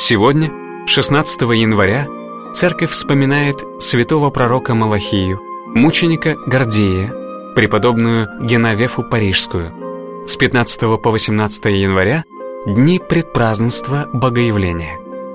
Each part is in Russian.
Сегодня, 16 января, Церковь вспоминает святого пророка Малахию, мученика Гордия, преподобную Геновефу Парижскую. С 15 по 18 января – дни предпразднества Богоявления.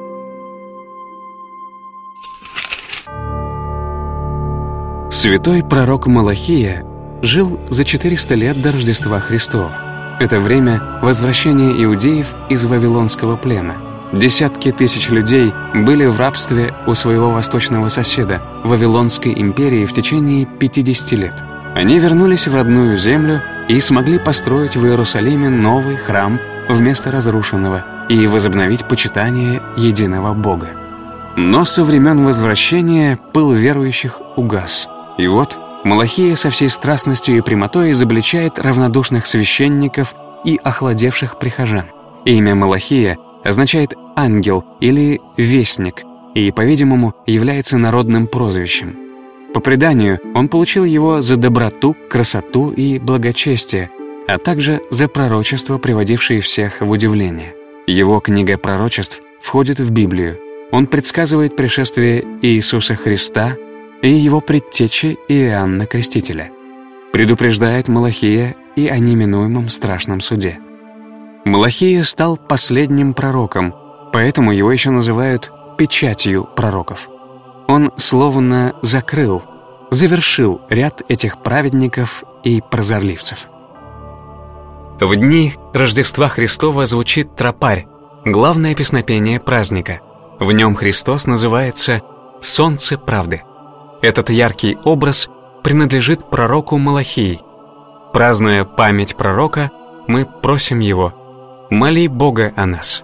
Святой пророк Малахия жил за 400 лет до Рождества Христова. Это время возвращения иудеев из Вавилонского плена. Десятки тысяч людей были в рабстве у своего восточного соседа, Вавилонской империи, в течение 50 лет. Они вернулись в родную землю и смогли построить в Иерусалиме новый храм вместо разрушенного и возобновить почитание единого Бога. Но со времен возвращения пыл верующих угас. И вот Малахия со всей страстностью и прямотой изобличает равнодушных священников и охладевших прихожан. Имя Малахия означает «ангел» или «вестник» и, по-видимому, является народным прозвищем. По преданию, он получил его за доброту, красоту и благочестие, а также за пророчества, приводившие всех в удивление. Его книга пророчеств входит в Библию. Он предсказывает пришествие Иисуса Христа и его предтечи Иоанна Крестителя. Предупреждает Малахия и о неминуемом страшном суде. Малахия стал последним пророком, поэтому его еще называют «печатью пророков». Он словно закрыл, завершил ряд этих праведников и прозорливцев. В дни Рождества Христова звучит тропарь, главное песнопение праздника. В нем Христос называется «Солнце правды». Этот яркий образ принадлежит пророку Малахии. Празднуя память пророка, мы просим его: «Моли Бога о нас».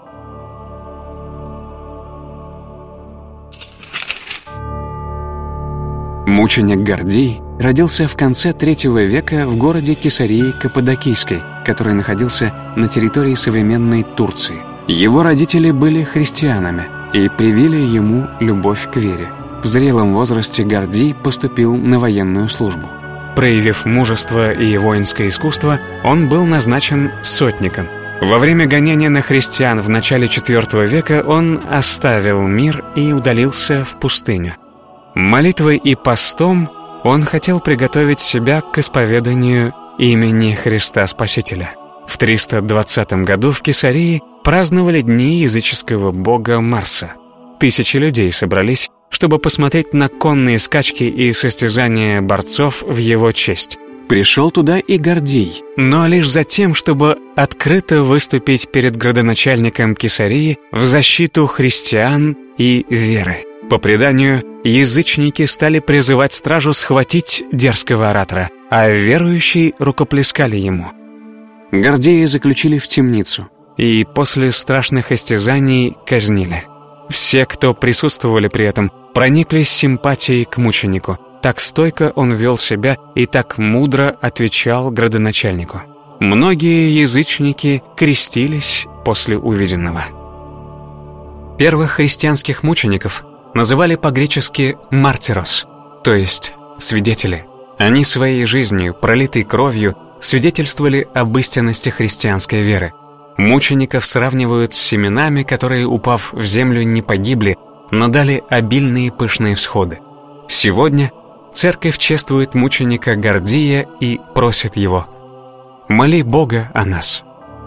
Мученик Гордий родился в конце III века в городе Кесарии Каппадокийской, который находился на территории современной Турции. Его родители были христианами и привили ему любовь к вере. В зрелом возрасте Гордий поступил на военную службу. Проявив мужество и воинское искусство, он был назначен сотником. Во время гонения на христиан в начале IV века он оставил мир и удалился в пустыню. Молитвой и постом он хотел приготовить себя к исповеданию имени Христа Спасителя. В 320 году в Кесарии праздновали дни языческого бога Марса. Тысячи людей собрались, чтобы посмотреть на конные скачки и состязания борцов в его честь. Пришел туда и Гордий, но лишь за тем, чтобы открыто выступить перед градоначальником Кесарии в защиту христиан и веры. По преданию, язычники стали призывать стражу схватить дерзкого оратора, а верующие рукоплескали ему. Гордия заключили в темницу и после страшных истязаний казнили. Все, кто присутствовали при этом, прониклись симпатией к мученику. Так стойко он вел себя и так мудро отвечал градоначальнику. Многие язычники крестились после увиденного. Первых христианских мучеников называли по-гречески «мартирос», то есть «свидетели». Они своей жизнью, пролитой кровью, свидетельствовали об истинности христианской веры. Мучеников сравнивают с семенами, которые, упав в землю, не погибли, но дали обильные пышные всходы. Сегодня Церковь чествует мученика Гордия и просит его: «Моли Бога о нас».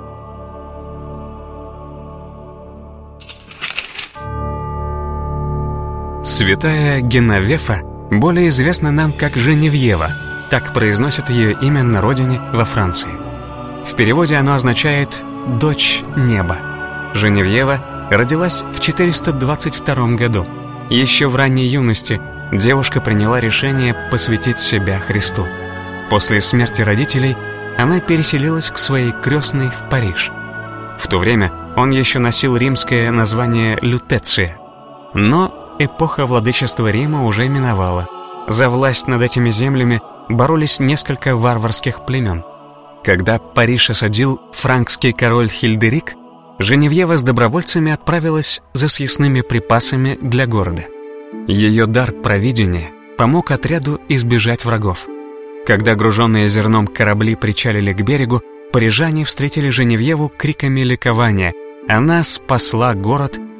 Святая Геновефа более известна нам как Женевьева, так произносят ее имя на родине во Франции. В переводе оно означает «дочь неба». Женевьева родилась в 422 году. Еще в ранней юности девушка приняла решение посвятить себя Христу. После смерти родителей она переселилась к своей крестной в Париж. В то время он еще носил римское название Лютеция. Но эпоха владычества Рима уже миновала. За власть над этими землями боролись несколько варварских племен. Когда Париж осадил франкский король Хильдерик, Женевьева с добровольцами отправилась за съестными припасами для города. Ее дар провидения помог отряду избежать врагов. Когда груженные зерном корабли причалили к берегу, парижане встретили Женевьеву криками ликования. Она спасла город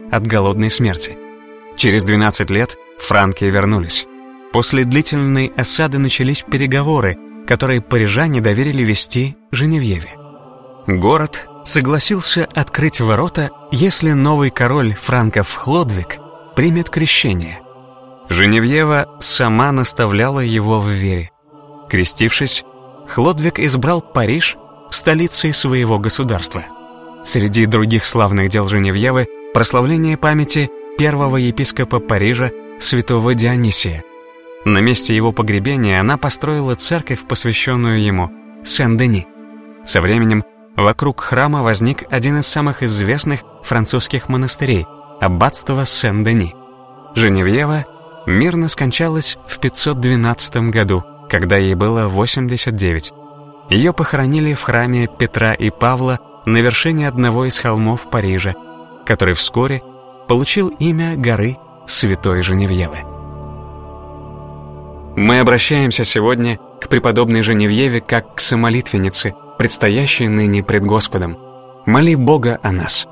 от голодной смерти. Через 12 лет франки вернулись. После длительной осады начались переговоры, которые парижане доверили вести Женевьеве. Город согласился открыть ворота, если новый король франков Хлодвиг примет крещение. Женевьева сама наставляла его в вере. Крестившись, Хлодвиг избрал Париж столицей своего государства. Среди других славных дел Женевьевы прославление памяти первого епископа Парижа святого Дионисия. На месте его погребения она построила церковь, посвященную ему, Сен-Дени. Со временем вокруг храма возник один из самых известных французских монастырей – аббатство Сен-Дени. Женевьева мирно скончалась в 512 году, когда ей было 89. Ее похоронили в храме Петра и Павла на вершине одного из холмов Парижа, который вскоре получил имя горы Святой Женевьевы. Мы обращаемся сегодня к преподобной Женевьеве как к самолитвеннице, предстоящей ныне пред Господом. Моли Бога о нас.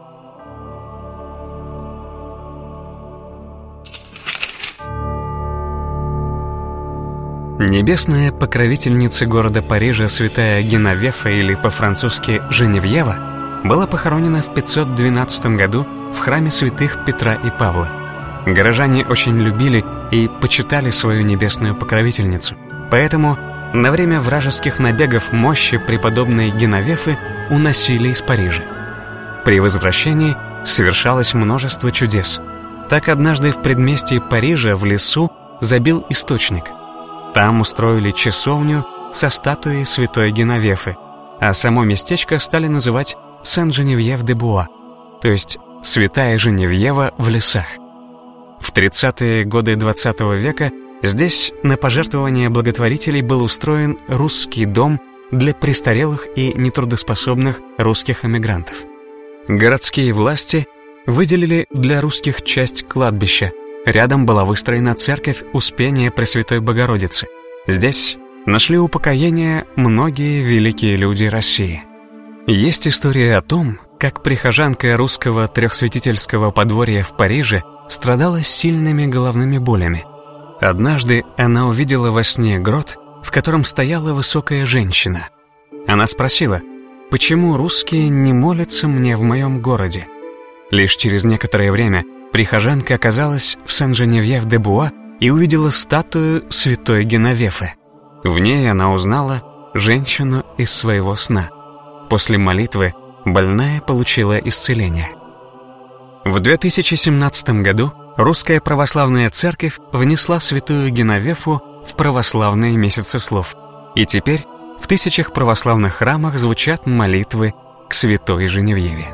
Небесная покровительница города Парижа святая Геновефа, или по-французски Женевьева, была похоронена в 512 году в храме святых Петра и Павла. Горожане очень любили и почитали свою небесную покровительницу. Поэтому на время вражеских набегов мощи преподобной Геновефы уносили из Парижа. При возвращении совершалось множество чудес. Так однажды в предместье Парижа в лесу забил источник. Там устроили часовню со статуей святой Геновефы, а само местечко стали называть Сен-Женевьев-де-Буа, то есть Святая Женевьева в лесах. В 30-е годы XX века здесь на пожертвование благотворителей был устроен русский дом для престарелых и нетрудоспособных русских эмигрантов. Городские власти выделили для русских часть кладбища. Рядом была выстроена церковь Успения Пресвятой Богородицы. Здесь нашли упокоение многие великие люди России. Есть история о том, как прихожанка русского трехсвятительского подворья в Париже страдала сильными головными болями. Однажды она увидела во сне грот, в котором стояла высокая женщина. Она спросила, почему русские не молятся мне в моем городе? Лишь через некоторое время прихожанка оказалась в Сен-Женевьев-де-Буа и увидела статую святой Геновефы. В ней она узнала женщину из своего сна. После молитвы больная получила исцеление. В 2017 году Русская Православная Церковь внесла святую Геновефу в православные месяцы слов. И теперь в тысячах православных храмах звучат молитвы к святой Женевьеве.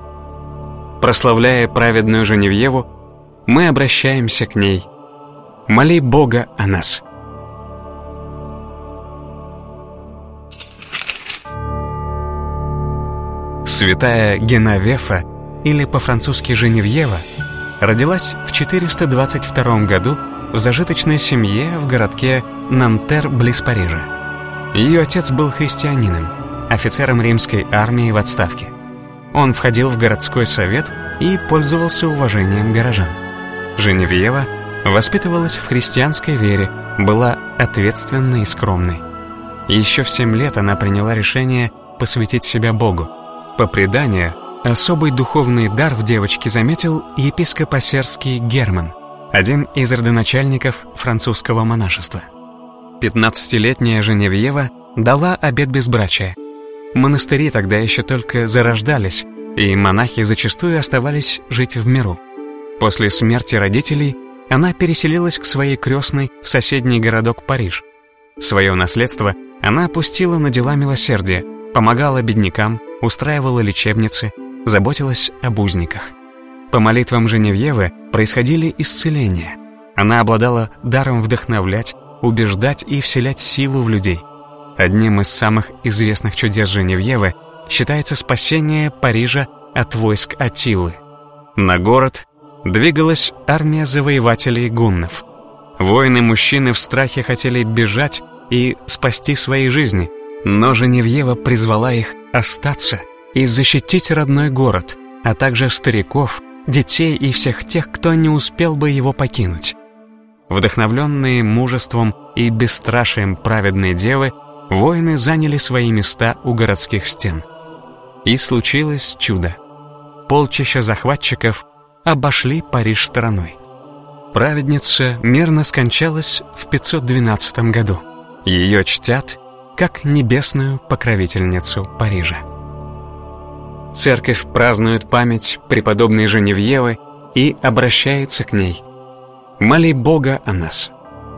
Прославляя праведную Женевьеву, мы обращаемся к ней. Моли Бога о нас. Святая Геновефа, или по-французски Женевьева, родилась в 422 году в зажиточной семье в городке Нантер близ Парижа. Ее отец был христианином, офицером римской армии в отставке. Он входил в городской совет и пользовался уважением горожан. Женевьева воспитывалась в христианской вере, была ответственной и скромной. Еще в 7 лет она приняла решение посвятить себя Богу. По преданию, особый духовный дар в девочке заметил епископ Осерский Герман, один из родоначальников французского монашества. 15-летняя Женевьева дала обет безбрачия. Монастыри тогда еще только зарождались, и монахи зачастую оставались жить в миру. После смерти родителей она переселилась к своей крестной в соседний городок Париж. Свое наследство она опустила на дела милосердия, помогала беднякам, устраивала лечебницы, заботилась об узниках. По молитвам Женевьевы происходили исцеления. Она обладала даром вдохновлять, убеждать и вселять силу в людей. Одним из самых известных чудес Женевьевы считается спасение Парижа от войск Аттилы. На город двигалась армия завоевателей гуннов. Воины-мужчины в страхе хотели бежать и спасти свои жизни, но Женевьева призвала их остаться и защитить родной город, а также стариков, детей и всех тех, кто не успел бы его покинуть. Вдохновленные мужеством и бесстрашием праведной девы, воины заняли свои места у городских стен. И случилось чудо. Полчища захватчиков обошли Париж стороной. Праведница мирно скончалась в 512 году. Ее чтят как небесную покровительницу Парижа. Церковь празднует память преподобной Женевьевы и обращается к ней: «Моли Бога о нас».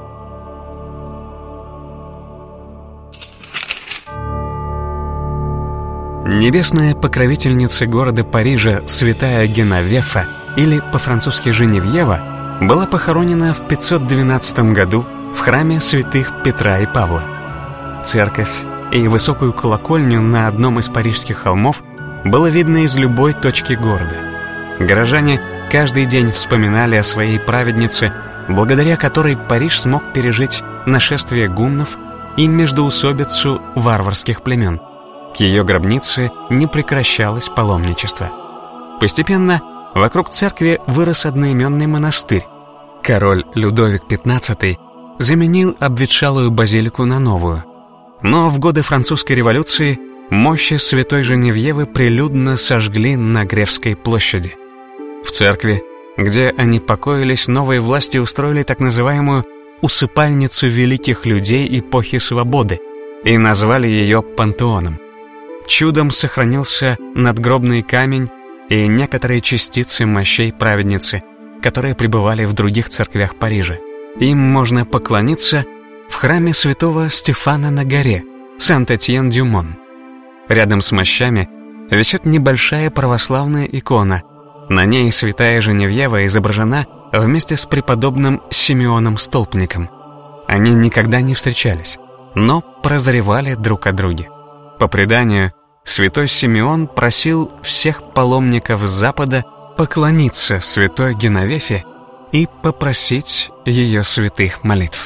Небесная покровительница города Парижа, святая Геновефа, или по-французски Женевьева, была похоронена в 512 году в храме святых Петра и Павла. Церковь и высокую колокольню на одном из парижских холмов было видно из любой точки города. Горожане каждый день вспоминали о своей праведнице, благодаря которой Париж смог пережить нашествие гуннов и междоусобицу варварских племен. К ее гробнице не прекращалось паломничество. Постепенно вокруг церкви вырос одноименный монастырь. Король Людовик XV заменил обветшалую базилику на новую. Но в годы французской революции мощи святой Женевьевы прилюдно сожгли на Гревской площади. В церкви, где они покоились, новые власти устроили так называемую «усыпальницу великих людей эпохи свободы» и назвали ее пантеоном. Чудом сохранился надгробный камень и некоторые частицы мощей праведницы, которые пребывали в других церквях Парижа. Им можно поклониться в храме святого Стефана на горе, Сент-Этьен-дю-Мон. Рядом с мощами висит небольшая православная икона. На ней святая Женевьева изображена вместе с преподобным Симеоном Столпником. Они никогда не встречались, но прозревали друг о друге. По преданию, святой Симеон просил всех паломников с Запада поклониться святой Геновефе и попросить ее святых молитв.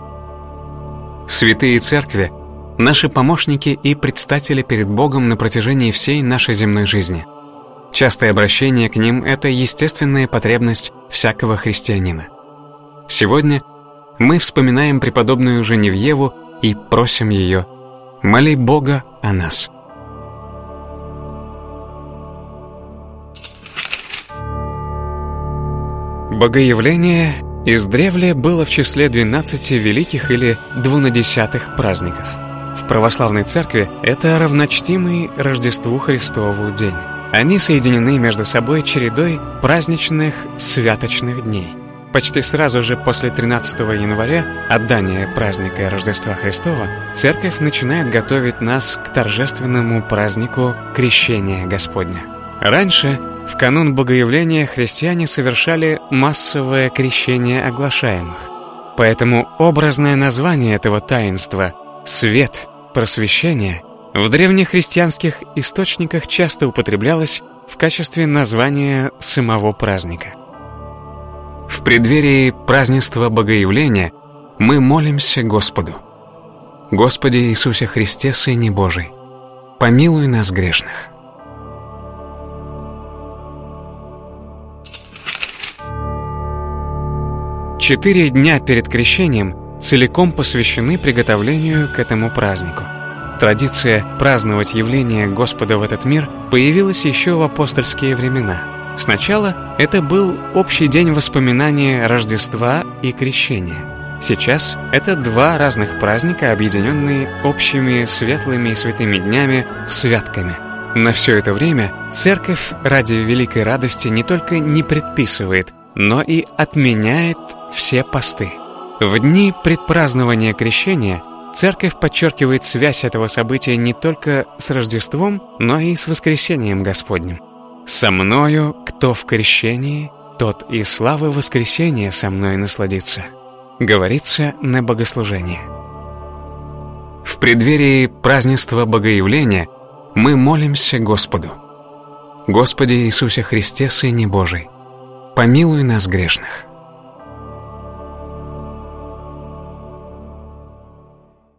Святые церкви — наши помощники и предстатели перед Богом на протяжении всей нашей земной жизни. Частое обращение к ним — это естественная потребность всякого христианина. Сегодня мы вспоминаем преподобную Женевьеву и просим ее: «Моли Бога о нас». Богоявление издревле было в числе 12 великих или двунадесятых праздников. В православной церкви это равночтимый Рождеству Христову день. Они соединены между собой чередой праздничных святочных дней. Почти сразу же после 13 января, отдания праздника Рождества Христова, церковь начинает готовить нас к торжественному празднику Крещения Господня. Раньше, в канун Богоявления, христиане совершали массовое крещение оглашаемых. Поэтому образное название этого таинства — «свет», «просвещение» в древнехристианских источниках часто употреблялось в качестве названия самого праздника. В преддверии празднества Богоявления мы молимся Господу: «Господи Иисусе Христе, Сыне Божий, помилуй нас грешных». Четыре дня перед крещением целиком посвящены приготовлению к этому празднику. Традиция праздновать явление Господа в этот мир появилась еще в апостольские времена. Сначала это был общий день воспоминания Рождества и Крещения. Сейчас это два разных праздника, объединенные общими светлыми и святыми днями, святками. На все это время Церковь ради великой радости не только не предписывает, но и отменяет все посты. В дни предпразднования Крещения Церковь подчеркивает связь этого события не только с Рождеством, но и с воскресением Господним. «Со мною, кто в крещении, тот и славы воскресения со мной насладится», говорится на богослужении. В преддверии празднества Богоявления мы молимся Господу: «Господи Иисусе Христе, Сыне Божий, помилуй нас грешных».